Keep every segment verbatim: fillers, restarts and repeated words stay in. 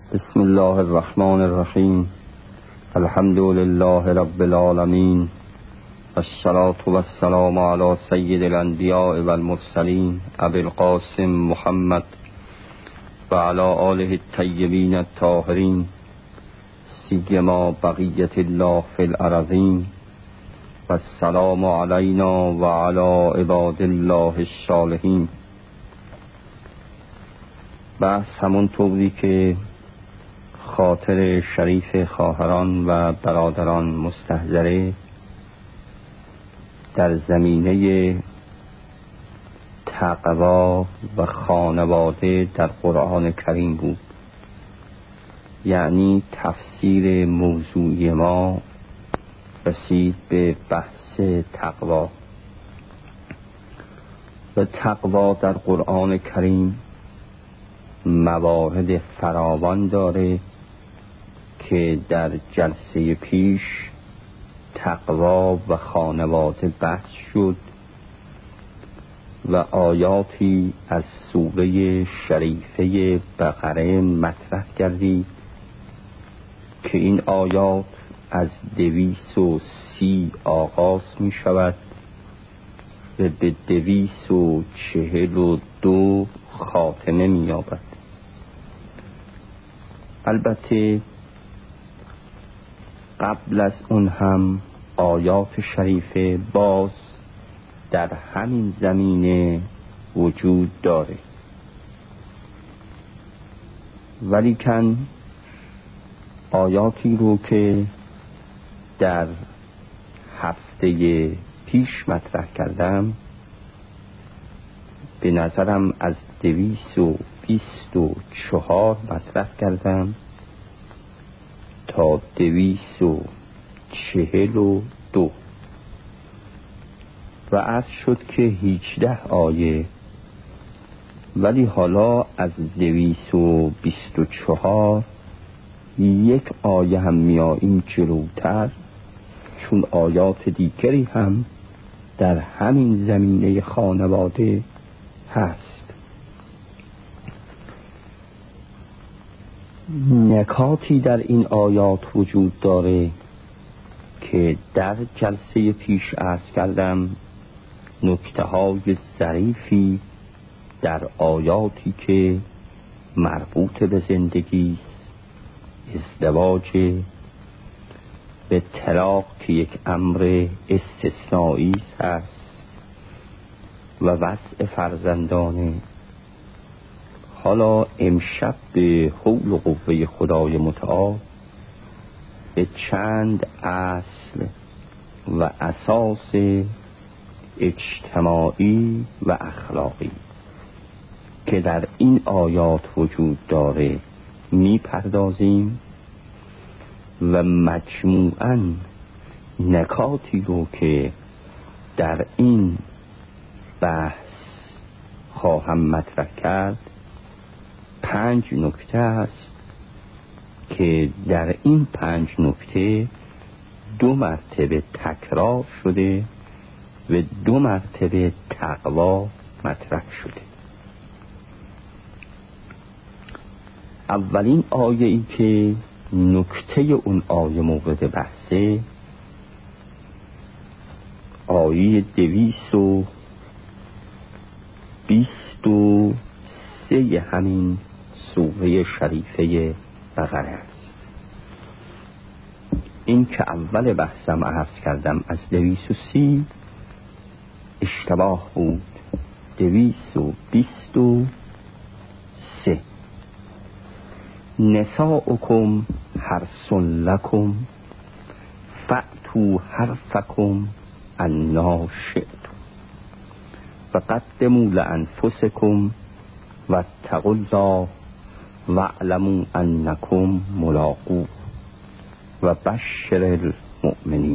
بسم الله الرحمن الرحیم. الحمد لله رب العالمین، الصلاة والسلام علی سید الانبیاء والمرسلین ابی القاسم محمد و علی آله الطیبین الطاهرین، سیما بقیت الله فی الارضین، و السلام علینا و علی عباد الله الصالحین. بحث همون طوری که خاطر شریف خواهران و برادران مستحضره در زمینه تقوا و خانواده در قرآن کریم بود. یعنی تفسیر موضوعی ما رسید به بحث تقوا. و تقوا در قرآن کریم موارد فراوان داره که در جلسه پیش تقوا و خانواده بحث شد و آیاتی از سوره شریفه بقره مطرح کردید که این آیات از دویست و سی آغاز می شود و به دویست و چهل و دو خاتمه می یابد. البته قبل از اون هم آیات شریفه باز در همین زمینه وجود داره، ولیکن آیاتی رو که در هفته پیش مطرح کردم به نظرم از دویست و بیست و چهار مطرح کردم تا دویست و چهل و دو و عرض شد که هیچده آیه، ولی حالا از دویست و بیست و چهار یک آیه هم میاییم جلوتر، چون آیات دیگری هم در همین زمینه خانواده هست. نکاتی در این آیات وجود داره که در جلسه پیش عرض کردم، نکته های ظریفی در آیاتی که مربوط به زندگی، ازدواج، به طلاق که یک امر استثنایی هست و وضع فرزندانه. حالا امشب به حول و قوه خدای متعال به چند اصل و اساس اجتماعی و اخلاقی که در این آیات وجود داره میپردازیم و مجموعاً نکاتی رو که در این بحث خواهم مطرح کرد پنج نکته است که در این پنج نکته دو مرتبه تکرار شده و دو مرتبه تقوا مطرح شده. اولین آیه ای که نکته اون آیه مورد بحثه، آیه دویست و بیست و سه همین سوره شریفه بقره است. این که اول بحثم عرض کردم از دویست و سی اشتباه بود، دویست و بیست و سه. نساؤکم حرث لکم فأتوا حرثکم انا شئتم وقدموا لانفسکم واتقوا الله واعلموا انکم ملاقوه و بشر المؤمنین.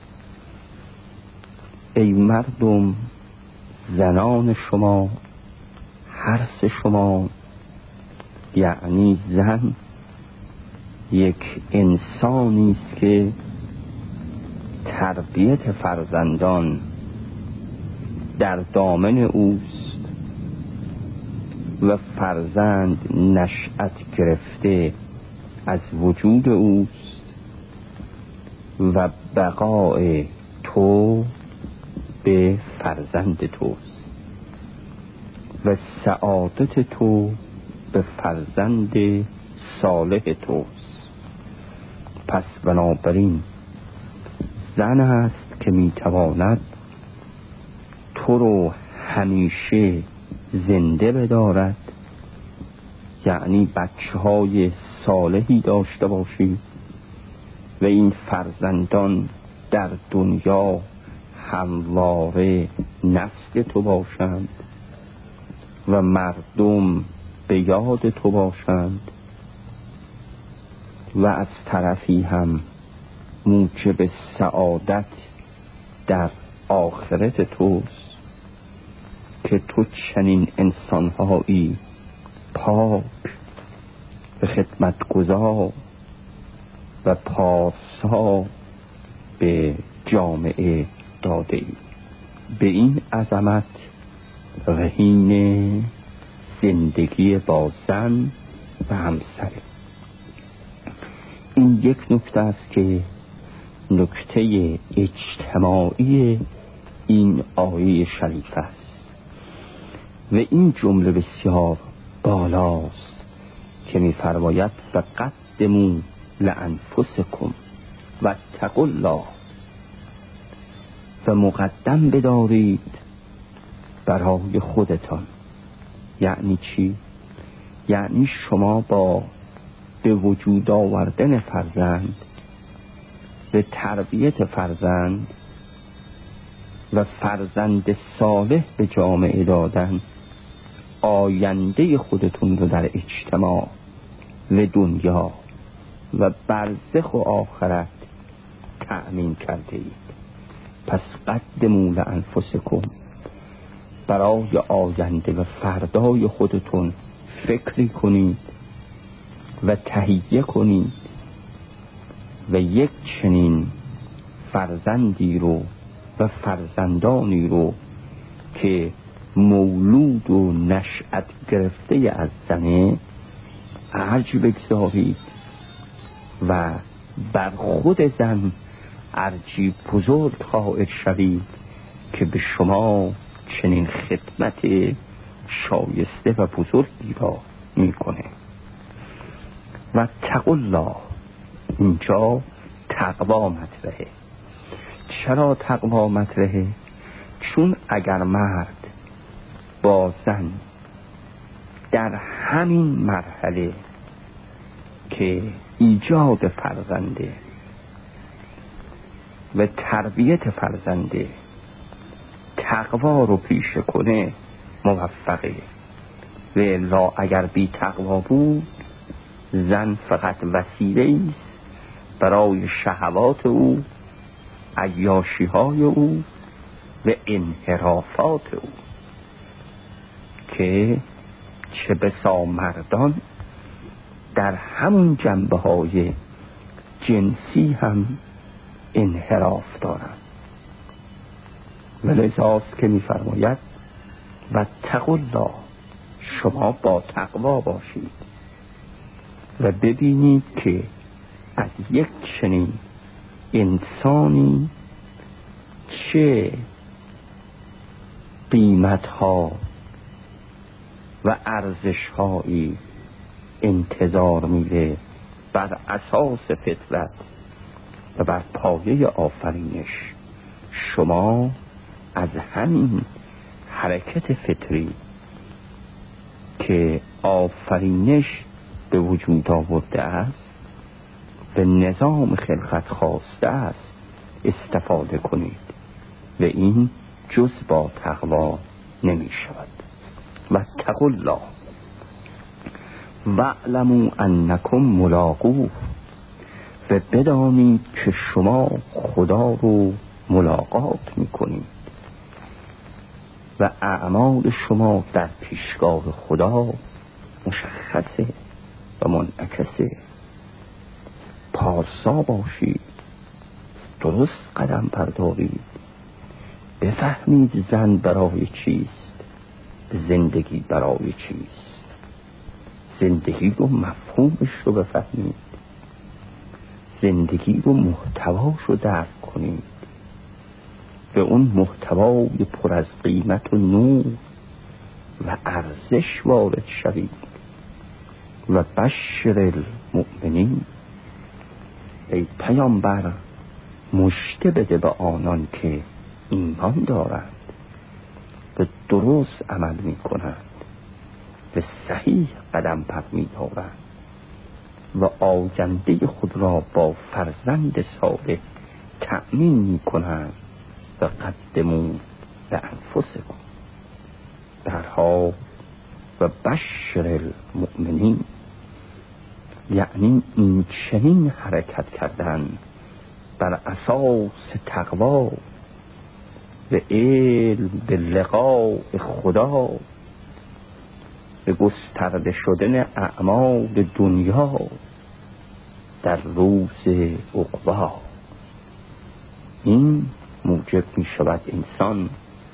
ای مردم، زنان شما، حرث شما، یعنی زن یک انسانی است که تربیت فرزندان در دامن اوست و فرزند نشأت گرفته از وجود اوست و بقای تو به فرزند توست و سعادت تو به فرزند صالح توست. پس بنابراین زن است که میتواند تو رو همیشه زنده بدارد، یعنی بچه های صالحی داشته باشی و این فرزندان در دنیا همواره نسل تو باشند و مردم به یاد تو باشند و از طرفی هم موجب سعادت در آخرت توست که تو چنین انسانهایی پاک و خدمتگزار و پارسا به جامعه داده ای. به این عظمت رهین زندگی با زن و همسر. این یک نکته است که نکته اجتماعی این آیه شریف است و این جمله بسیار بالاست که می‌فرماید فقدموا لانفسکم واتقوا الله، و مقدم بدارید برای خودتان. یعنی چی؟ یعنی شما با به وجود آوردن فرزند، به تربیت فرزند و فرزند صالح به جامعه دادن، آینده خودتون رو در اجتماع و دنیا و برزخ و آخرت تأمین کرده اید. پس قدموا لانفسکم، برای آینده و فردای خودتون فکری کنید و تهیه کنید و یک چنین فرزندی رو و فرزندانی رو که مولود و نشأت گرفته از زنه ارج بگذارید و بر خود زن ارجی بزرگ قائل شوید که به شما چنین خدمت شایسته و بزرگی را میکنه. و تقوا الله، اینجا تقوا مطرحه. چرا تقوا مطرحه؟ چون اگر مرد با زن در همین مرحله که ایجاد فرزنده و تربیت فرزنده تقوا رو پیش کنه موفقه، و الا اگر بی تقوا بود زن فقط وسیله است برای شهوات او، عیاشی های او و انحرافات او که چه بسا مردان در همون جنبه های جنسی هم انحراف دارند. ولذاست که می‌فرماید و تقوا الله، شما با تقوا باشید و ببینید که از یک چنین انسانی چه قیمت‌ها و ارزش‌هایی انتظار میره بر اساس فطرت و بر پایه آفرینش. شما از همین حرکت فطری که آفرینش به وجود آورده است به نظام خلقت خواسته است استفاده کنید و این جز با تقوا نمی شود. و اتقوا الله واعلموا انکم ملاقوه، و بدانید که شما خدا رو ملاقات میکنید و اعمال شما در پیشگاه خدا مشخصه و منعکسه. پارسا باشید، درست قدم بردارید، بفهمید زن برای چیست، زندگی برای چیست، زندگی رو مفهومش رو بفهمید زندگی رو محتواش رو درک کنید، به اون محتوای پر از قیمت و نور و ارزش وارد شوید و بشر المؤمنین. ای پیامبر مژده بده به آنان که ایمان دارند، به درست عمل می کنند، به صحیح قدم پر می دارند و آینده خود را با فرزند صالح تأمین می کنند و قدموا لانفسکم. درها و بشر المؤمنین یعنی این چنین حرکت کردن بر اساس تقوا و علم به لقاء خدا، به گسترده شدن اعمال دنیا در روز عقبی. این موجب می شود انسان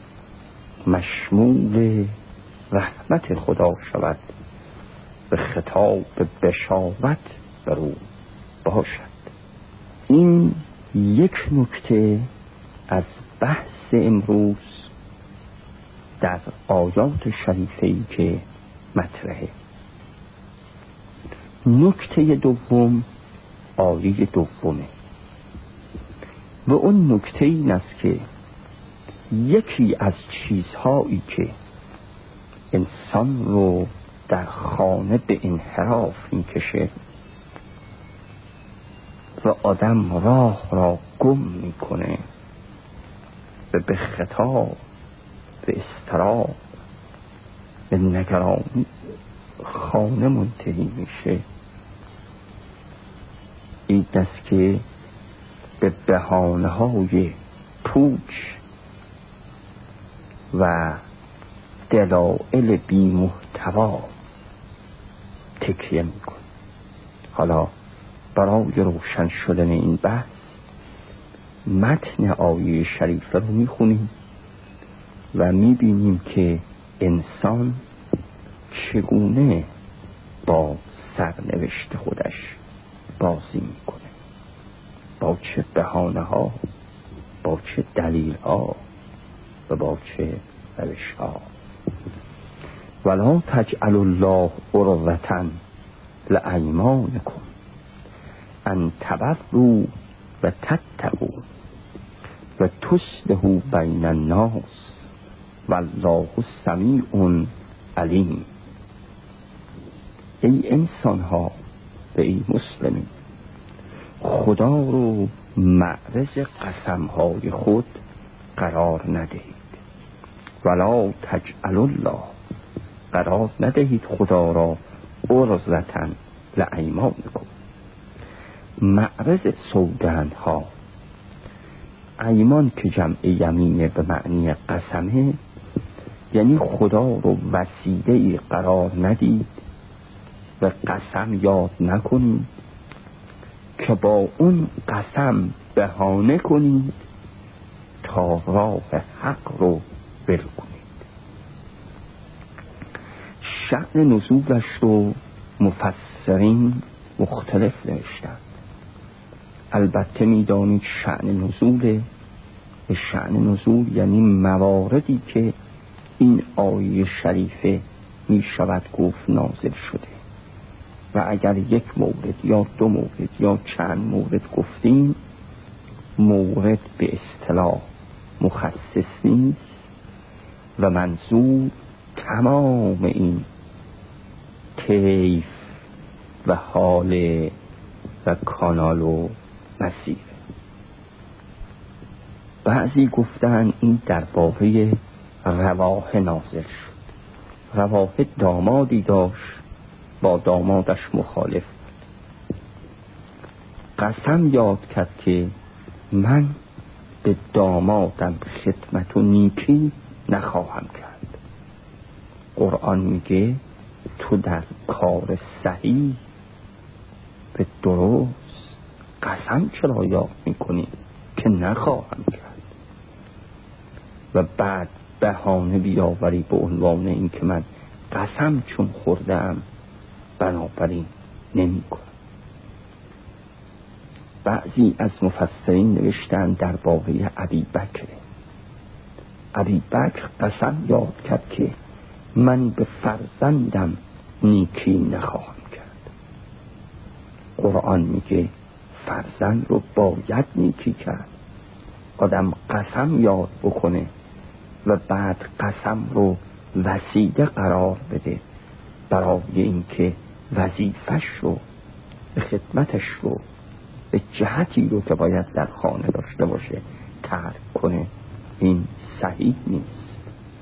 مشمول رحمت خدا شود، به خطاب بشارت بر او باشد. این یک نکته از بحث امروز در آیات شریفه‌ای که مطرحه. نکته دوم آیه دومه و اون نکته این است که یکی از چیزهایی که انسان رو در خانه به انحراف میکشه و آدم راه را گم میکنه و به خطاب، به اضطراب، به نگرانی خانه منتهی میشه، این است که به بهانه های پوچ و دلایل بی محتوا تکیه میکن. حالا برای روشن شدن این بحث متن آیه شریفه رو میخونیم و میبینیم که انسان چگونه با سرنوشت خودش بازی میکنه، با چه بهانه ها، با چه دلیل ها و با چه روش ها. ولا تجعل الله عرضة لایمانکم ان تبروا و تتقوا و تصلحوا بین الناس والله سمیع علیم. ای انسان ها و ای مسلمین، خدا رو معرض قسم های خود قرار ندهید. ولا تجعل الله، قرار ندهید خدا را عرضة لایمانکم، معرض سوگند ها. ایمان که جمع یمینه به معنی قسمه، یعنی خدا رو وسیله قرار ندید و قسم یاد نکنید که با اون قسم بهانه کنید تا راه حق رو ول کنید. شأن نزولش رو مفسرین مختلف نوشتند. البته میدانید شأن نزول، شأن نزول یعنی مواردی که این آیه شریفه می شود گفت نازل شده و اگر یک مورد یا دو مورد یا چند مورد گفتیم، مورد به اصطلاح مخصص نیست و منظور تمام این کیف و حال و کانال و مسیر. بعضی گفتن این در باره رواحه نازل شد. رواحه دامادی داشت، با دامادش مخالف بود. قسم یاد کرد که من به دامادم خدمت و نیکی نخواهم کرد. قرآن میگه تو در کار صحیح به درست قسم چرا یاد میکنی که نخواهم کرد و بعد بهانه بیاوری به عنوان این که من قسم چون خوردم بنابراین نمی کنم. بعضی از مفسرین نوشتن درباره ابی بکر. ابی بکر قسم یاد کرد که من به فرزندم نیکی نخواهم کرد. قرآن میگه فرزند رو باید نیکی کرد. آدم قسم یاد بکنه و بعد قسم رو وسیله قرار بده برای اینکه وظیفش رو به خدمتش رو به جهتی رو که باید در خانه داشته باشه ترک کنه. این صحیح نیست.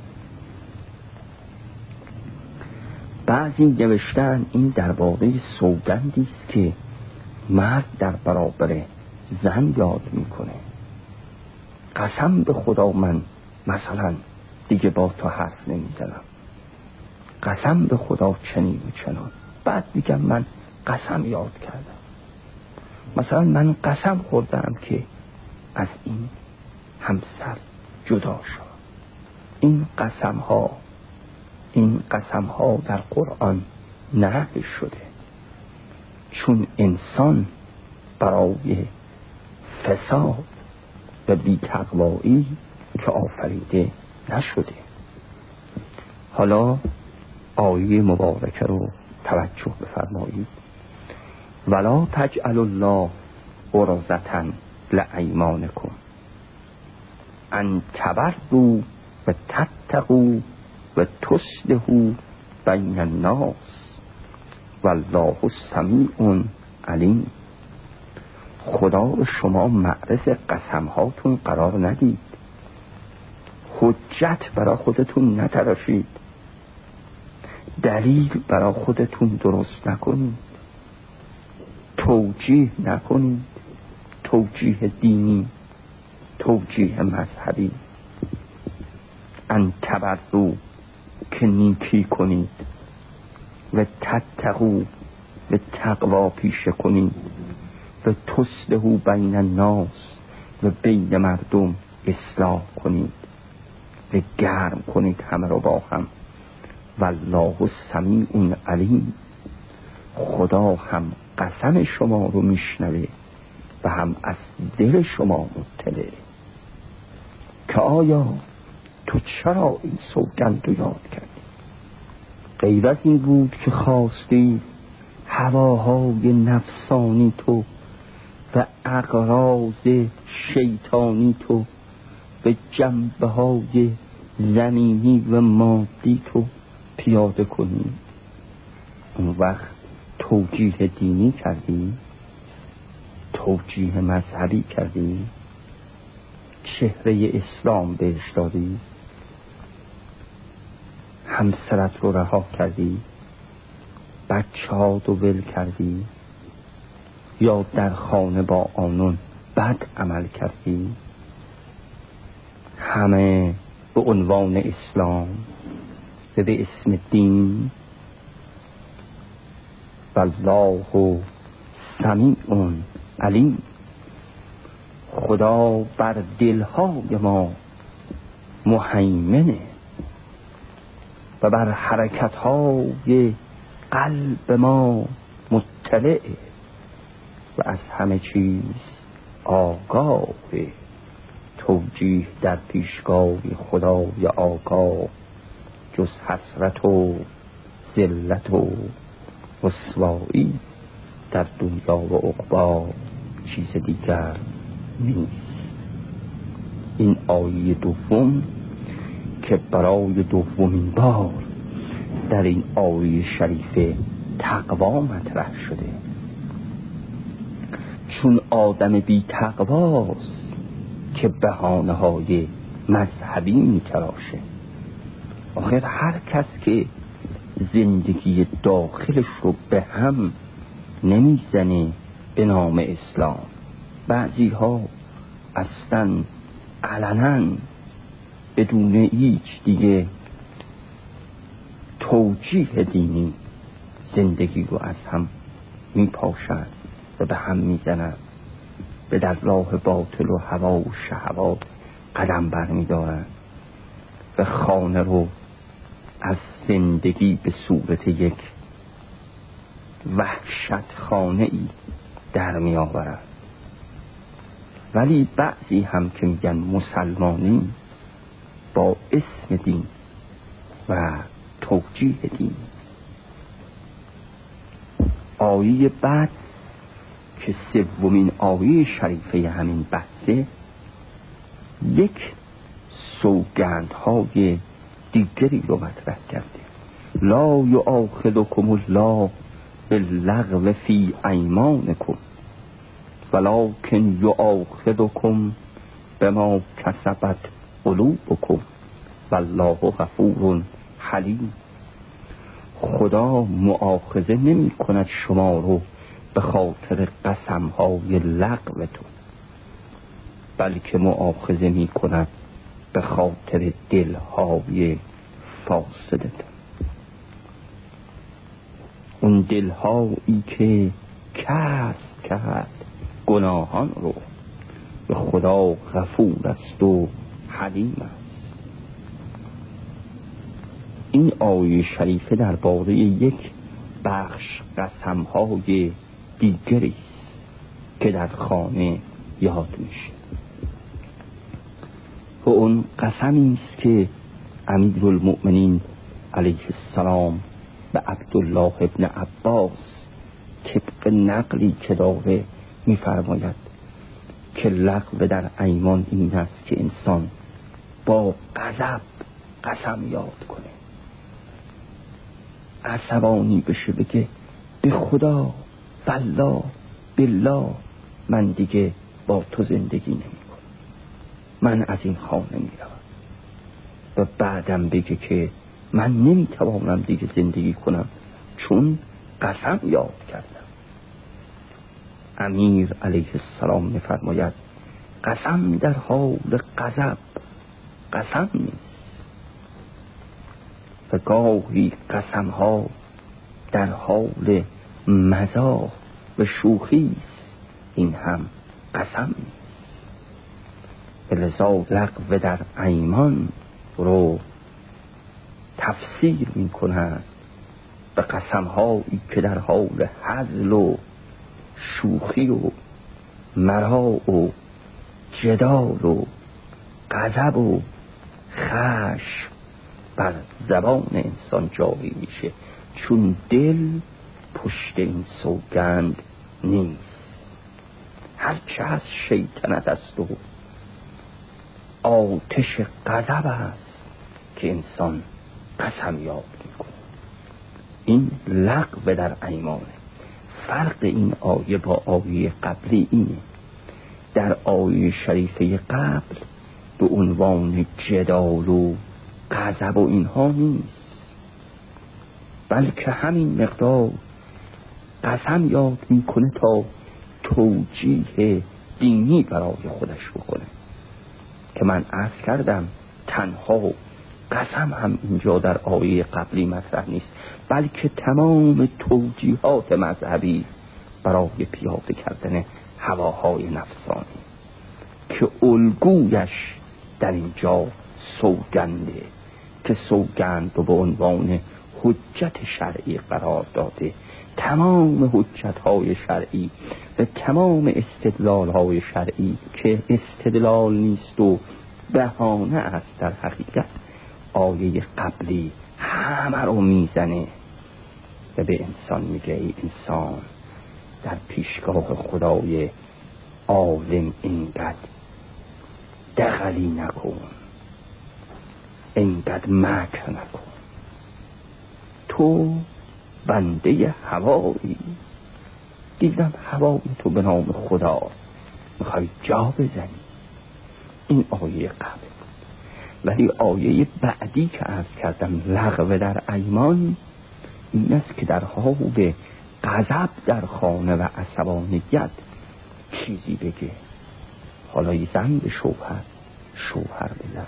بعضی نوشتن این درباره سوگندی است که مرد در برابر زن یاد میکنه. قسم به خدا من مثلا دیگه با تو حرف نمیزنم، قسم به خدا چنین و چنان. بعد میگم من قسم یاد کردم، مثلا من قسم خوردم که از این همسر جدا شد. این قسم ها این قسم ها در قرآن نقل شده، چون انسان برای فساد و بی‌تقوایی که آفریده نشده. حالا آیه مبارکه رو توجه بفرمایید. ولا تجعلوا الله عرضة لایمانکم ان تبروا و تتقوا و تصلحوا بین الناس والله سمیع علیم. خدا رو شما معرض قسم هاتون قرار ندید، حجت برای خودتون نتراشید، دلیل برای خودتون درست نکنید، توجیه نکنید، توجیه دینی، توجیه مذهبی. ان تبروا که نیکی کنید و تتقوا و تقوا پیشه کنید و تصلحوا بین الناس و بین مردم اصلاح کنید و گرم کنید همه رو با هم. والله سمیع علیم. خدا هم قسم شما رو میشنوه و هم از دل شما مطلع. که آیا تو چرا این سوگند رو یاد کردی؟ غیر از این بود که خواستی هواهای نفسانی تو و اغراض شیطانی تو و جنبه های زمینی و مادی تو پیاده کنی. اون وقت توجیه دینی کردی، توجیه مذهبی کردی، چهره اسلام بهش دادی، همسرت رو رها کردی، بچه ها رو ول کردی، یا در خانه با آنون بد عمل کردی، همه به عنوان اسلام و به اسم دین. والله سمیع علیم. خدا بر دلهای ما مهیمنه و بر حرکتهای قلب ما مطلعه و از همه چیز آگاه. توجیه در پیشگاه خدای آگاه جز حسرت و ذلت و رسوایی در دنیا و عقبی چیز دیگر نیست. این آیه دوم که برای دومین بار در این آیه شریف تقوا مطرح شده، چون آدم بی تقواست که بهانه های مذهبی میتراشه. آخر هر کس که زندگی داخلش رو به هم نمیزنه به نام اسلام، بعضی ها اصلا علنا بدون هیچ دیگه توجیه دینی زندگی رو از هم میپاشن و به هم میزنن، به در راه باطل و هوا و شهوات قدم برمیدارن و خانه رو از زندگی به صورت یک وحشت خانه ای در می آورن. ولی بعضی هم که میگن مسلمانی با اسم دین و توجیه دین. آیه بعد که سومین آیه شریفه همین بحثه، یک سوگندهای دیگری رو مطرح کرده. لا یؤاخذکم الله باللغو فی ایمانکم ولکن یؤاخذکم بما کسبت قلوبکم والله غفور حلیم. خدا مؤاخذه نمی کند شما رو به خاطر قسمهای لغوتون، بلکه مؤاخذه می کند به خاطر دلهای فاسدتون. اون دلهایی که کسب کرد گناهان رو، به خدا غفور است و حلیم است. این آیه شریفه درباره یک بخش قسمهای دیگری است که در خانه یاد میشه و اون قسمی است که امیرالمؤمنین علیه السلام به عبدالله ابن عباس طبق نقلی که داره میفرماید که لغو در ایمان این است که انسان با غضب قسم یاد کنه، عصبانی بشه، بگه به خدا والله بالله من دیگه با تو زندگی نمی کنم، من از این خانه می روم، و بعدم بگه که من نمی توانم دیگه زندگی کنم چون قسم یاد کردم. امیر علیه السلام می فرماید قسم در حال غضب قسم نیست، و گاهی قسم ها در حال مزاح و شوخی است، این هم قسم نیست. لذا لغو در ایمان رو تفسیر می کنند به قسم هایی که در حال هزل و شوخی و مراع و جدال و غضب و خشم بر زبان انسان جاری میشه، چون دل پشت این سوگند نیست. هرچه از شیطنت است و آتش غضب است که انسان قسم یاد میکنه. این لغو در ایمانه. فرق این آیه با آیه قبلی اینه، در آیه شریفه قبل به عنوان جدال و غضب و اینها نیست، بلکه همین مقدار قسم یاد میکنه تا توجیه دینی برای خودش بکنه، که من عرض کردم تنها قسم هم اینجا در آیه قبلی مطرح نیست، بلکه تمام توجیهات مذهبی برای پیاده کردن هواهای نفسانی که الگویش در اینجا سوگنده، که سوگند رو به عنوان حجت شرعی قرار داده. تمام حجت های شرعی و تمام استدلال های شرعی که استدلال نیست و بهانه است، در حقیقت آیه قبلی همه رو میزنه و به انسان میگه ای انسان در پیشگاه خدای عالم اینقدر دغلی نکن، اینقدر مکر نکن، تو بنده هوایی. دیدم هوای تو به نام خدا میخوای جا بزنی. این آیه قبل. ولی آیه بعدی که عرض کردم لغو در ایمان این است که در حال غضب در خانه و عصبانیت چیزی بگه، حالا زن به شوهر، شوهر به زن،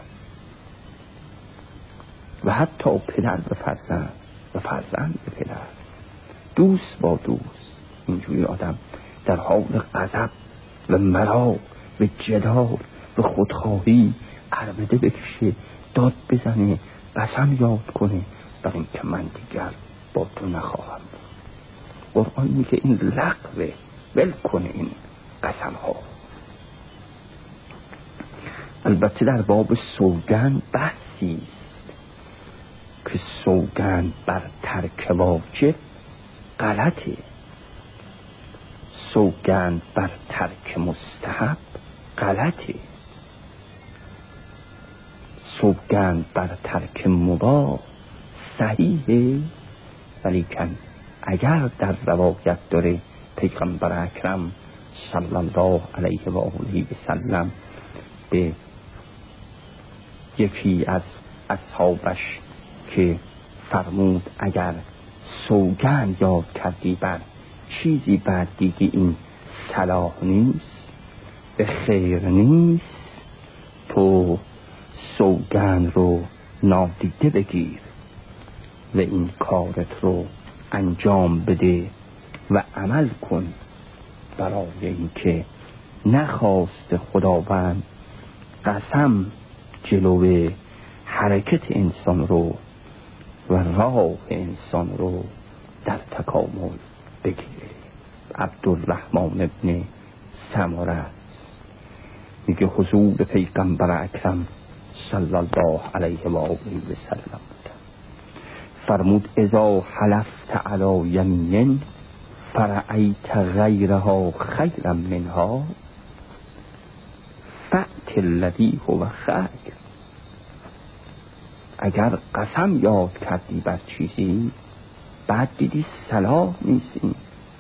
و حتی پدر به فرزند و فرزند به پدر، دوست با دوست. اینجوری آدم در حال غضب و مراع و جدال و خودخواهی عربده بکشه، داد بزنه، قسم یاد کنه بر این که من دیگر با تو نخواهم بود. قرآن میگه این لغوه، ول کنه این قسم ها. البته در باب سوگند بحثی است که سوگند بر ترک واجب غلطه، سوگند بر ترک مستحب غلطه، سوگند بر ترک مباح صحیحه. ولیکن اگر در روایت داره پیغمبر اکرم صلی الله علیه و آله و سلم به یکی از اصحابش که فرمود اگر سوگند یاد کردی بر چیزی بعد دیگه این صلاح نیست، به خیر نیست، تو سوگند رو نادیده بگیر و این کارت رو انجام بده و عمل کن، برای اینکه نخواست خداوند قسم جلوه حرکت انسان رو و راه انسان رو در تکامل بگیره. عبدالرحمن ابن سمره میگه حضور پیغمبر اکرم صلی الله علیه و آله و سلم فرمود اذا حلفت علی یمین فرأیت غیرها خیرا منها فأت الذی هو خیر. اگر قسم یاد کردی بر چیزی بعد دیدی صلاح نیست، این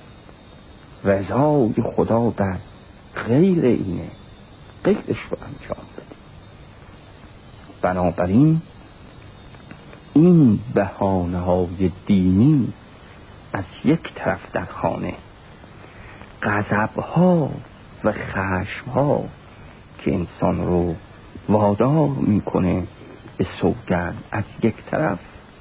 رضای خدا در غیر اینه، غیرش رو انجام بده. بنابراین این بهانه های دینی از یک طرف در خانه، غضب ها و خشم ها که انسان رو وادار میکنه به سوگند از یک طرف،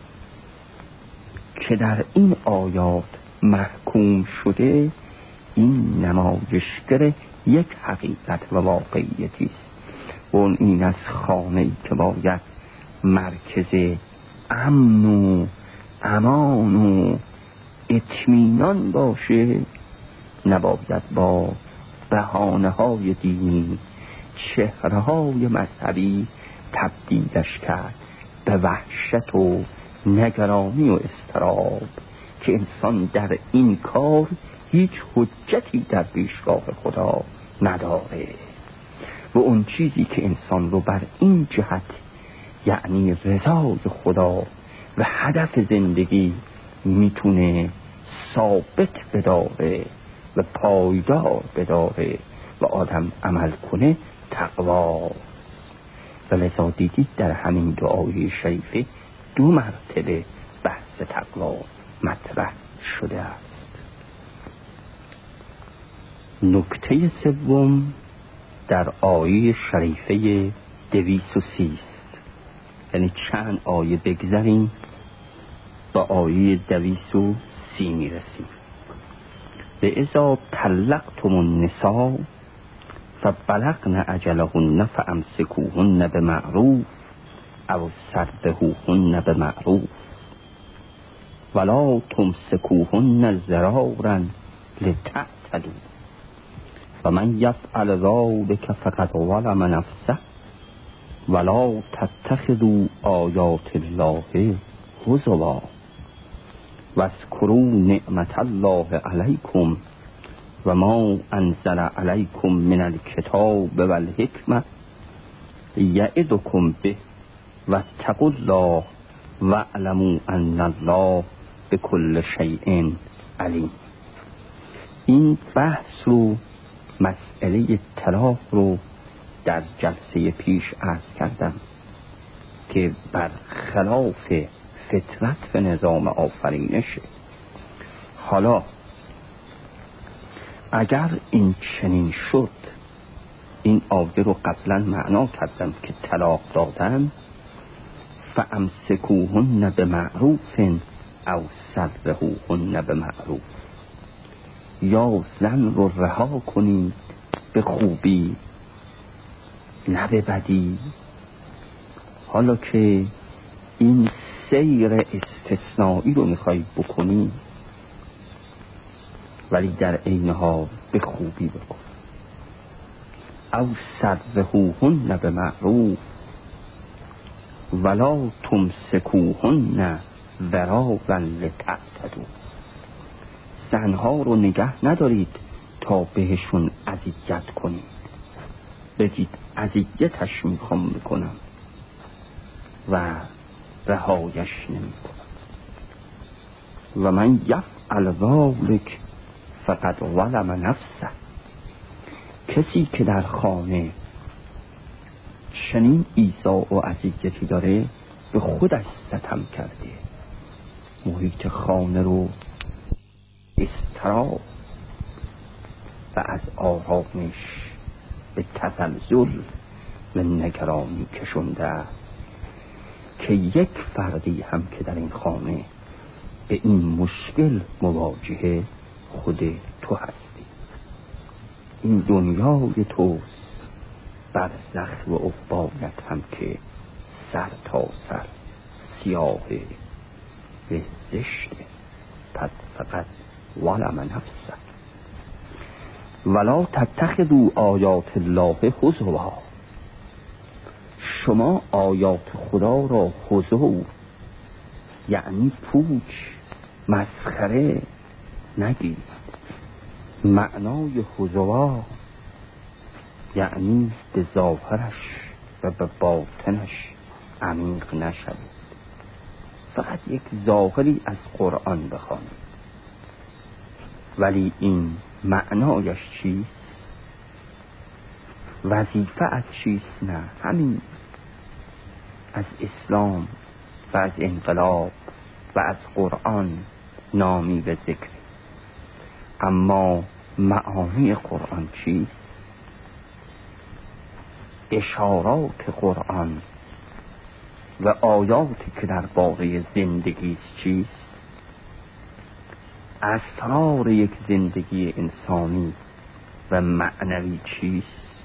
که در این آیات محکوم شده این نمایشگر یک حقیقت و واقعیتی است و اون این از خانه‌ای که باید مرکز امن و امان و اطمینان باشه نباید با بهانه های دینی، چهره های مذهبی تبدیلش کرد به وحشت و نگرانی و اضطراب که انسان در این کار هیچ حجتی در پیشگاه خدا نداره و اون چیزی که انسان رو بر این جهت، یعنی رضای خدا و هدف زندگی، میتونه ثابت بداره و پایدار بداره و آدم عمل کنه، تقوا. و لذا دیدید در همین دعای شریفه دو مرتبه بحث تقوا مطرح شده است. نکته سوم در آیه شریفه دویست و سی است، یعنی چند آیه بگذاریم با آیه دویست و سی میرسیم. به اذا طلقتم النساء فبلغن اجلهن فامسکوهن بمعروف او سرحوهن بمعروف ولا تمسکوهن ضرارا لتعتدوا ومن یفعل ذلک فقد ظلم نفسه ولا تتخذوا آیات الله هزوا واذکروا نعمت الله علیکم و ما انزل علیکم من الکتاب والحکمة یعظکم به واتقوا الله واعلموا ان الله بكل شیء علیم. این بحث رو، مسئله طلاق رو در جلسه پیش عرض کردم که بر خلاف فطرت و نظام آفرینشه. حالا اگر این چنین شد، این آیه رو قبلا معنا کردم که طلاق دادن فامسکوهن بمعروف او سرحوهن بمعروف، یا زن رو رها کنید به خوبی نه به بدی. حالا که این سیر استثنایی رو میخوایی بکنی ولی در عین حال به خوبی بکن. او سرحوهن به معروف ولا تمسکوهن ضرارا لتعتدوا. زنها رو نگه ندارید تا بهشون اذیت کنید، بگید اذیتش میخوام بکنم و رهایش نمیکنم. و من یفعل ذلک فقد ظلم نفسه. کسی که در خانه چنین ایذا و اذیتی داره به خودش ستم کرده. محیط خانه رو اضطراب و از آرامش به تزلزل و نگرانی کشونده است که یک فردی هم که در این خانه به این مشکل مواجه خود تو هستی. این دنیای توست، برزخ و عقبایت هم که سر تا سر سیاهه و زشته. پس فقط ظلم نفسه. ولا تتخذوا آیات الله هزوا. شما آیات خدا را هزو یعنی پوچ مسخره نگیرید. معنای هزوا یعنی به ظاهرش و به باطنش عمیق نشوید. فقط یک ظاهری از قرآن بخوانید، ولی این معنایش چیست؟ وظیفه از چیست؟ نه، همین از اسلام و از انقلاب و از قرآن نامی و ذکر. اما معانی قرآن چیست؟ اشارات قرآن و آیاتی که در باره زندگی چیست؟ اسرار یک زندگی انسانی و معنوی چیست؟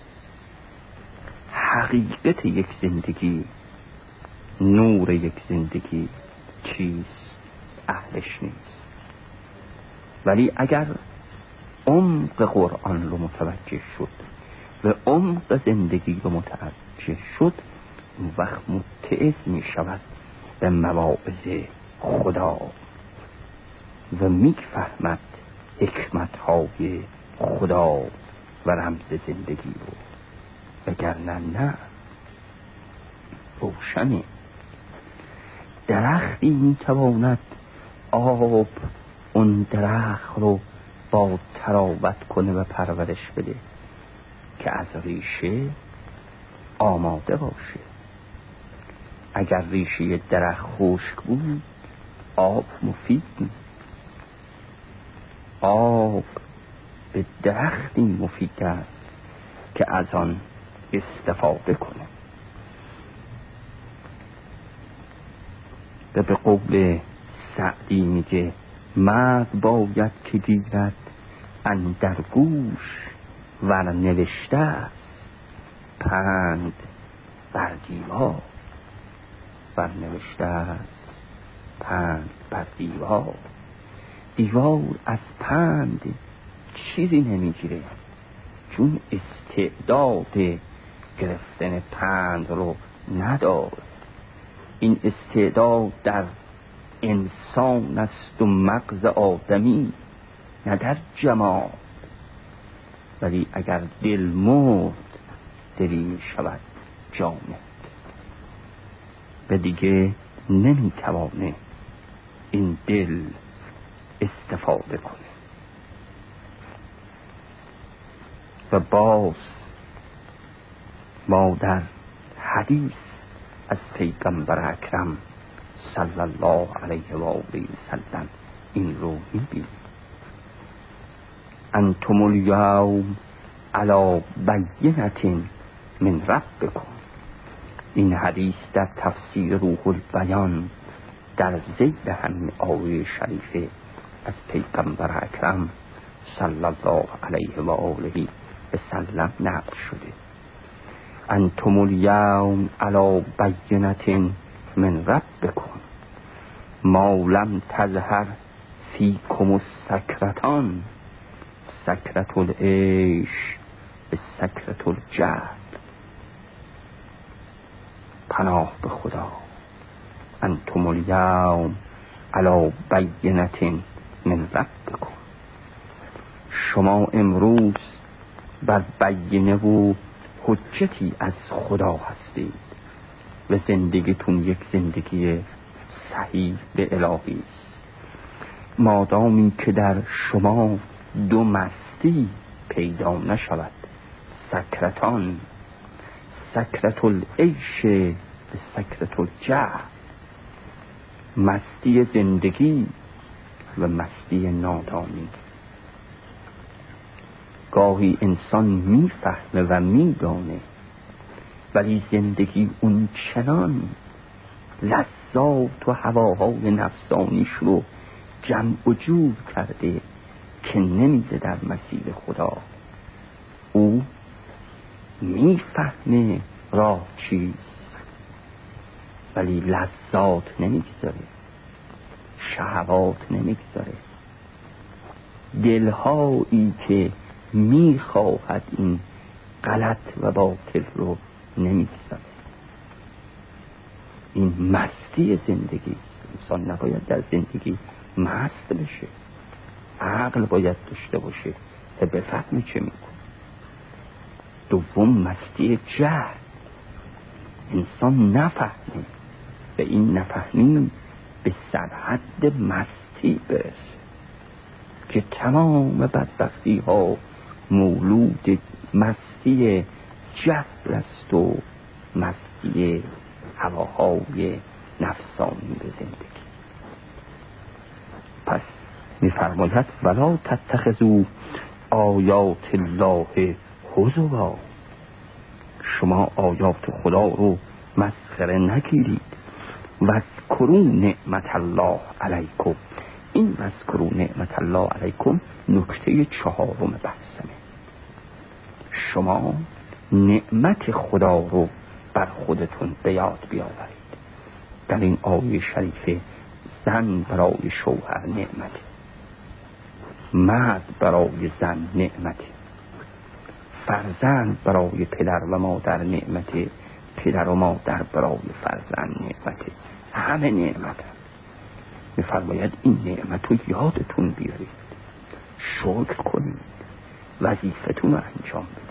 حقیقت یک زندگی، نور یک زندگی چیست؟ اهلش نیست. ولی اگر عمق قرآن رو متوجه شد و عمق زندگی رو متوجه شد، اون وقت متعظ می شود به مواعظ خدا و می فهمد حکمت های خدا و رمز زندگی رو. وگرنه نه، روشنه. درختی می تواند آب اون درخت رو با تراوت کنه و پرورش بده که از ریشه آماده باشه. اگر ریشه درخت خشک بود، آب مفید نیست. آب به درختی مفید است که از آن استفاده کنه. و به قول سعدی میگه مرد باید که گیرد اندر گوش ور نوشته است پند بر دیوار. ور نوشته است پند بر دیوار. دیوار از پند چیزی نمیگیره، چون استعداد گرفتن پند رو نداره. این استعداد در انسان است و مغز آدمی، نه در جماعت. ولی اگر دل مرد، دلی می شود جامد و دیگه نمیتوانه این دل استفاده کنه. و باز ما در حدیث از پیغمبر اکرم صلی الله علیه و آله و سلم این رو میبینیم. انتم الیوم علی بینة من ربکم. این حدیث در تفسیر روح البیان در ذیل همین آیه شریفه از پیغمبر اکرم صلی الله علیه و آله و سلم نقل شده. انتم الیوم علی بینة من ربکم ما لم تظهر فیکم السکرتان سکرت العیش به سکرت الجهل. پناه به خدا. انتم الیوم علی بینة من ربکم. شما امروز بر بینه و حجتی از خدا هستید و زندگیتون یک زندگی صحیح به الهی است. مادامی که در شما دو مستی پیدا نشود، سکرتان، سکرت العیش به سکرت الجهل، مستی زندگی و مستی نادانی. گاهی انسان میفهمه و میدانه ولی زندگی اون چنان لذات و هواهای نفسانیش رو جمع و جور کرده که نمیده در مسیر خدا. او میفهمه راه چیست ولی لذات نمیگذاره، شهوات نمیگذاره، دلهایی که میخواهد این غلط و باطل رو نمیگذاره. این مستی زندگی است. انسان نباید در زندگی مست بشه، عقل باید داشته باشه تا بفهمه چه میکنه. دوم مستی جهل، انسان نفهمه و این نفهمی به سرحد مستی برسه که تمام بدبختی ها مولود مستی جهل است و مستی هواهای نفسانی به زندگی. پس می‌فرماید ولا تتخذوا آیات الله هزوا. شما آیات خدا رو مسخره نگیرید. واذکروا نعمت الله علیکم. این واذکروا نعمت الله علیکم نکته چهارم بحثمه. شما نعمت خدا رو بر خودتون به یاد بیاورید. در این آیه شریفه زن برای شوهر نعمت، مرد برای زن نعمت، فرزند برای پدر و مادر نعمت، پدر و مادر برای فرزند نعمت، همه نعمت. می‌فرماید این نعمت رو یادتون بیارید، شکر کنید، وظیفتون رو انجام بدید.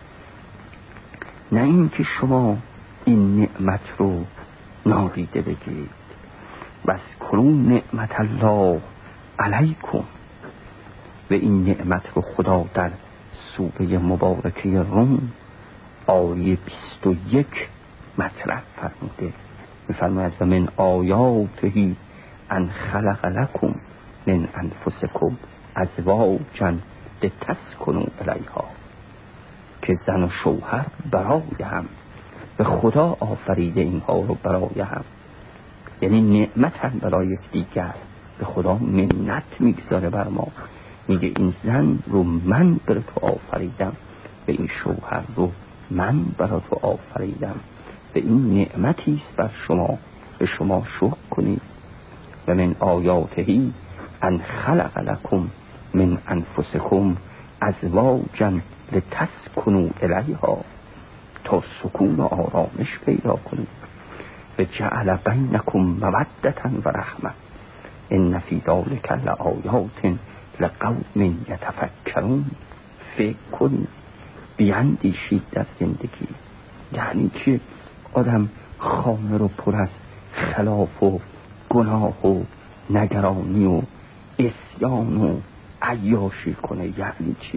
نه اینکه شما این نعمت رو نادیده بگیرید. واذکروا نعمت الله علیکم. و این نعمت رو خدا در سوره مبارکه روم آیه بیست و یک مطرح فرموده. می‌فرماید و من آیاته ان خلق لکم من انفسکم ازواجا لتسکنوا الیها. که زن و شوهر برای هم به خدا آفریده اینها رو برای هم، یعنی نعمت هم برای یک دیگر. به خدا منت میگذاره بر ما، میگه این زن رو من بر تو آفریدم و این شوهر رو من برای تو آفریدم و این نعمتی است بر شما، به شما شکر کنید. و من آیاتهی ان خلق لکم من انفسکم ازواجا لتسکنوا الیها، تا سکون و آرامش پیدا کنید. و جعل بینکم مودة و رحمه ان فی ذلک لآیات لقوم یتفکرون. فکر کنید، بیاندیشید در زندگی. یعنی که آدم خانه رو پر از خلاف و گناه و نگرانی و عصیان و عیاشی کنه. یعنی چی؟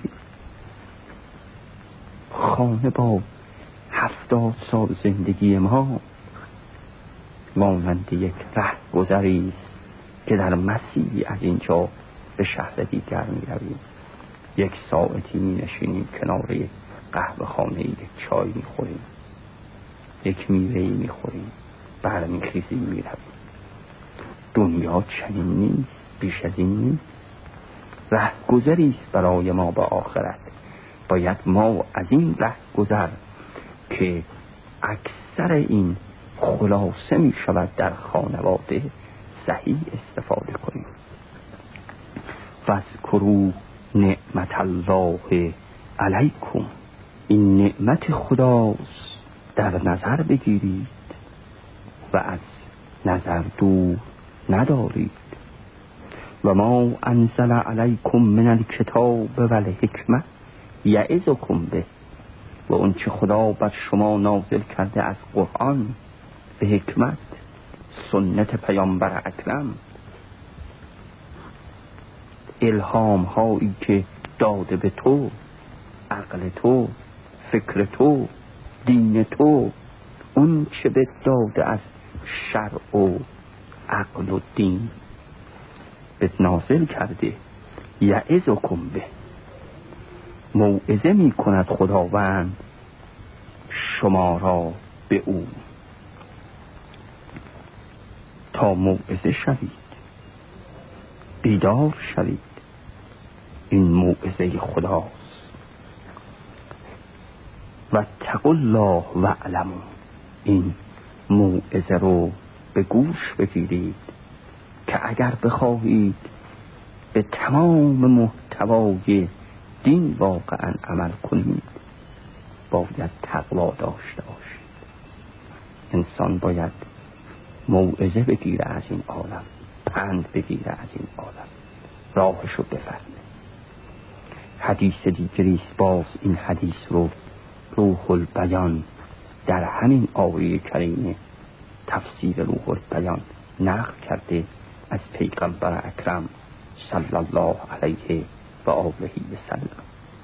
خانه با هفتاد سال زندگی ما مانند یک رهگذری است که در مسیری از اینجا به شهر دیگر می رویم. یک ساعتی می نشینیم کنار یک قهوه خانه، یک چای می خوریم، یک میوهی می خوریم، برمی خیزیم می رویم. دنیا چنین نیست، بیش از این نیست. رهگذری است برای ما به آخرت. باید ما از این رهگذر که اکثر این خلاصه می شود در خانواده صحیح استفاده کنیم. واذکروا نعمت الله علیکم. این نعمت خداست، در نظر بگیرید و از نظر دور ندارید. و ما انزل علیکم من الکتاب و الحکمه یعظکم به، و اون چه خدا بر شما نازل کرده از قرآن به حکمت، سنت پیامبر اکرم، الهام هایی که داده به تو، عقل تو، فکر تو، دین تو، اون چه به داده از شرع و عقل و دین به نازل کرده. یعظکم به، موعظه می کند خداوند شما را به او تا موعظه شوید، بیدار شوید. این موعظه خداست. و اتقوا الله و اعلموا، این موعظه رو به گوش بگیرید که اگر بخواهید به تمام محتوای دین واقعا عمل کنید باید تقوا داشته باشید. انسان باید موعظه بگیره از این عالم، پند بگیره از این عالم، راهشو بفهمه. حدیث دیگریست، باز این حدیث رو روح البیان در همین آیه کریمه تفسیر روح البیان نقل کرده از پیغمبر اکرم صلی الله علیه و آله و سلم.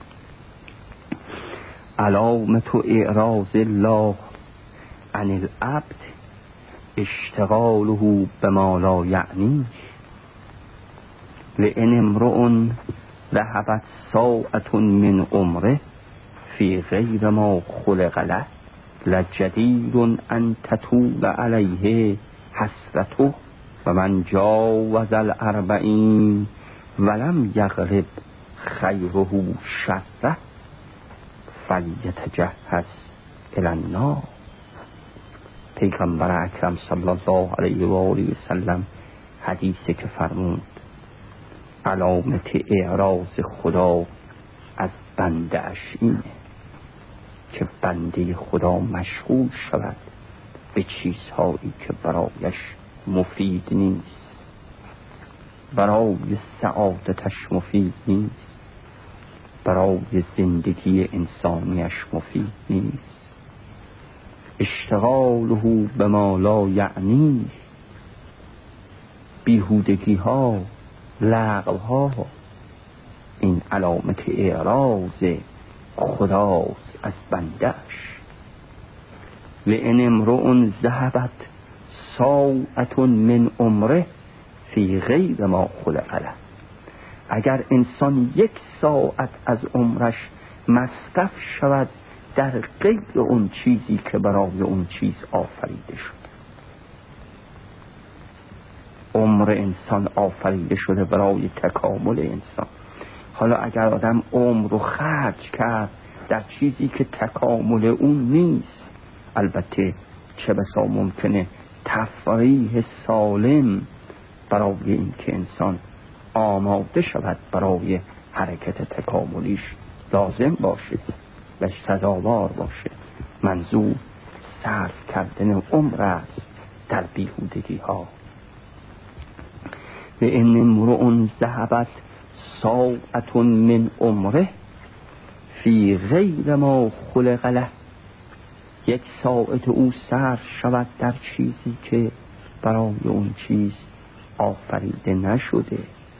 علامت اعراض الله عن العبد اشتغاله بما لا یعنیه، لئن امرؤ ذهبت ساعة من عمره فی غیر ما خلق له لجدیر ان تطول علیه حسرته، و من جاوز الاربعین ولم یغلب خیره شره فلیتجهز الی النار. پیغمبر اکرم صلی الله علیه و آله و سلم حدیثی که فرمود علامت اعراض خدا از بنده اش اینه که بنده خدا مشغول شود به چیزهایی که برایش مفید نیست، برای سعادتش مفید نیست، برای زندگی انسانیش مفید نیست. اشتغاله به ما لا یعنی، بیهودگی ها، لغو ها، این علامت اعراض خداست از بندش. لئن امرؤ ذهبت ساعة من عمره فی غیر ما خلق له، اگر انسان یک ساعت از عمرش مصرف شود در غیر اون چیزی که برای اون چیز آفریده شد. عمر انسان آفریده شده برای تکامل انسان. حالا اگر آدم عمر رو خرج کرد در چیزی که تکامل اون نیست، البته چه بسا ممکنه تفریح سالم برای این که انسان آماده شود برای حرکت تکاملیش لازم باشه و سزاوار باشه. منظور صرف کردن عمر است در بیهودگی ها. لئن امرؤ ذهبت ساعة من عمره فی غیر ما خلق له، یک ساعت او صرف شود در چیزی که برای اون چیز آفریده نشده،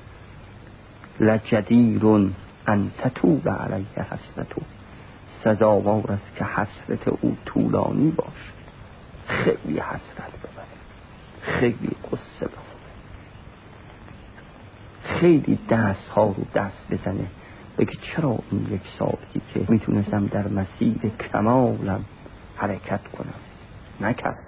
لجدیر ان تطول علیه حسرته، سزاوار است که حسرت او طولانی باشه، خیلی حسرت ببره، خیلی قصه بخوره، خیلی دست ها رو دست بزنه بگه چرا این یک ساعتی که میتونستم در مسیر کمالم حرکت کنم نکردم.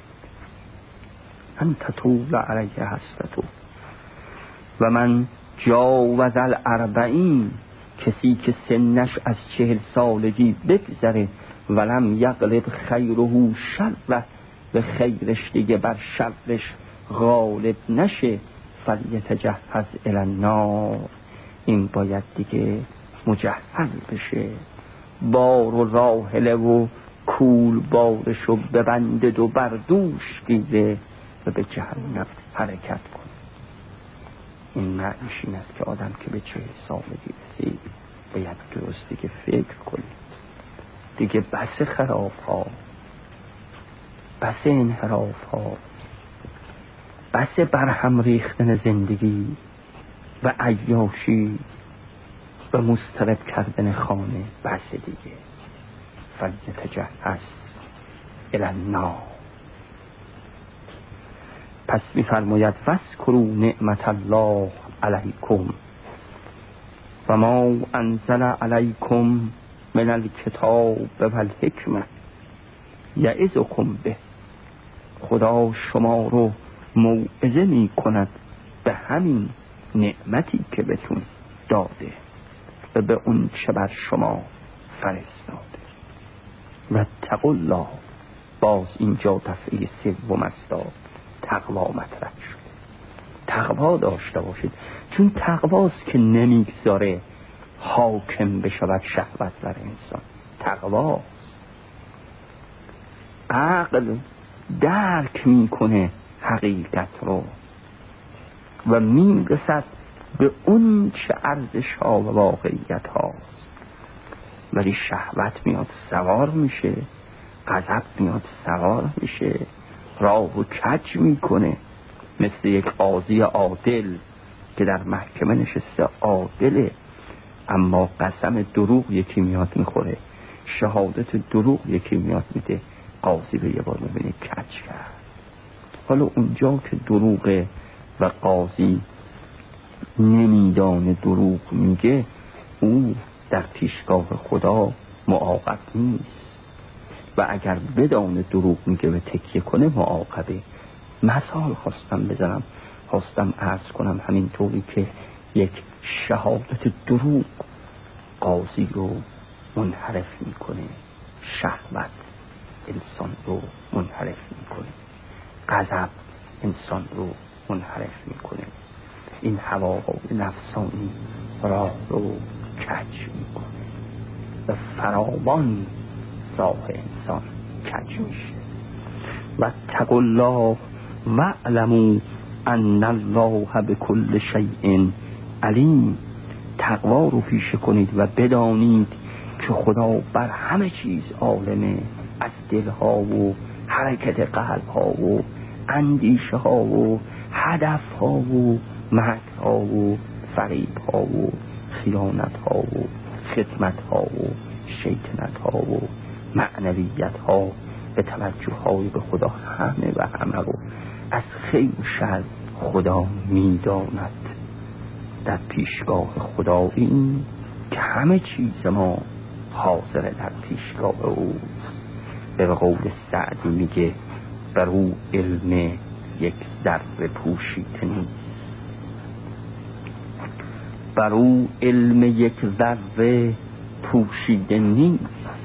ان تطول علیه حسرته. و من جاوز الاربعین، کسی که سنش از چهل سالگی بگذره ولم یغلب خیره شره، و خیرش دیگه بر شرش غالب نشه، فلیتجهز الی النار، این باید دیگه مجهز بشه بار و راحله و کول بارش و ببندد و بر دوش گیره و به جهنم حرکت کن. این معنیش این است که آدم که به چه سالگی رسید باید درست دیگه فکر کنی. دیگه بس خراب ها، بس انحراف ها، بس برهم ریختن زندگی و عیاشی و مضطرب کردن خانه، بس دیگه. فلیتجهز الی النار. پس می‌فرماید فاذکروا نعمت الله علیکم و ما انزل علیکم من الکتاب و الحکمه یعظکم به. خدا شما رو موعظه می کند به همین نعمتی که بهتون داده و به اون چه بر شما فرستاده. و اتقوا الله، باز اینجا دفعه سوم است تقوا مطرح شده. تقوا داشته باشید، چون تقواست که نمیگذاره حاکم بشود شهوت بر انسان. تقواست. عقل درک میکنه حقیقت رو و میرسد به اون چه ارزش ها و واقعیت هاست، ولی شهوت میاد سوار میشه، غضب میاد سوار میشه، راه و کج میکنه. مثل یک قاضی عادل که در محکمه نشسته عادله، اما قسم دروغ یکی میاد میخوره، شهادت دروغ یکی میاد میده، قاضی به یه بار میبینه کج کرد. حالا اونجا که دروغه و قاضی نمیدانه دروغ میگه، او در پیشگاه خدا معاقب نیست، و اگر بدانه دروغ میگه و تکیه کنه معاقبه. مثال خواستم بزنم، خواستم عرض کنم همینطوری که یک شهادت دروغ قاضی رو منحرف میکنه، شهوت انسان رو منحرف میکنه، غضب انسان رو منحرف میکنه، این هواهای نفسانی راه رو کج میکنه و فراوان راه انسان کج میشه. و اتقوا الله و اعلموا ان الله بكل شیء علیم. تقوا رو پیشه کنید و بدانید که خدا بر همه چیز عالمه، از دلها و حرکت قلبها و اندیشه ها و هدف ها و مکر ها و فریب ها و خیانت ها و خدمت ها و شیطنت ها و معنویت ها به توجه های به خدا، همه و همه رو از خیر و شر خدا میداند. در پیشگاه خدا این که همه چیز ما حاضر در پیشگاه اوست. به قول سعدی میگه بر او علم یک ذره پوشیده نیست، بر او علم یک ذره پوشیده نیست.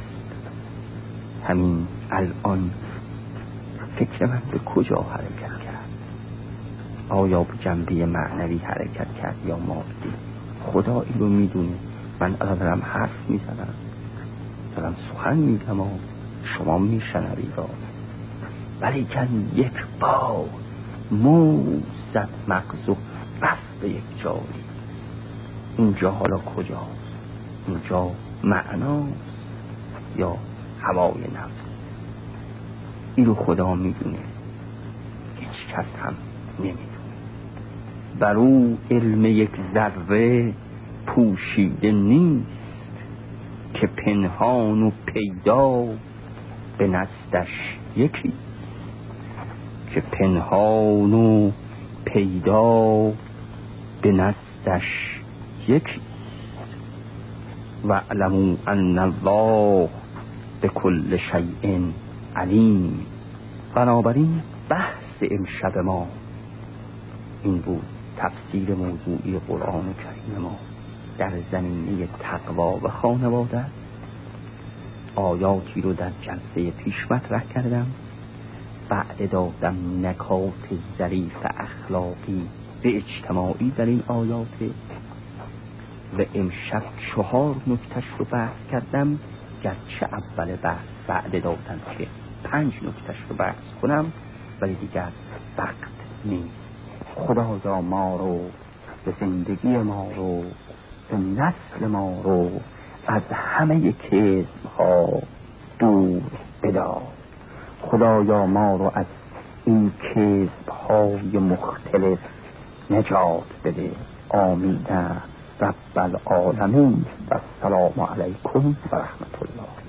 همین الان فکر من به کجا حرکت کرد؟ آیا به جنبه معنوی حرکت کرد یا مادی؟ خدا این رو میدونه. من الان دارم حرف میزنم، دارم سخن میگم و شما میشنوید، ولی کن یک بار موزد مغز و رفت به یک جایی. اینجا حالا کجاست؟ اینجا معناست یا هوای نفس؟ این رو خدا میدونه، هیچ کس هم نمیدونه. بر او علم یک ذره پوشیده نیست، که پنهان و پیدا به نزدش یکی، که پنهان و پیدا به نزدش یکی. و اعلموا ان الله بكل شیء علیم. بنابراین بحث امشب ما این بود، تفسیر موضوعی قرآن کریم ما در زمینه تقوا و خانواده. آیاتی رو در جلسه پیش مطرح کردم، بعد دادم نکات ظریف اخلاقی و اجتماعی در این آیات، و امشب چهار نکته‌اش رو بحث کردم اگرچه اول بحث وعده دادم که پنج نکتش رو بحث کنم، ولی دیگر وقت نیست. خدایا ما رو، به زندگی ما رو، به نسل ما رو از همه کذب ها دور بدار. خدایا ما رو از این کذب های مختلف نجات بده. آمین رب العالمین و السلام علیکم و رحمت الله.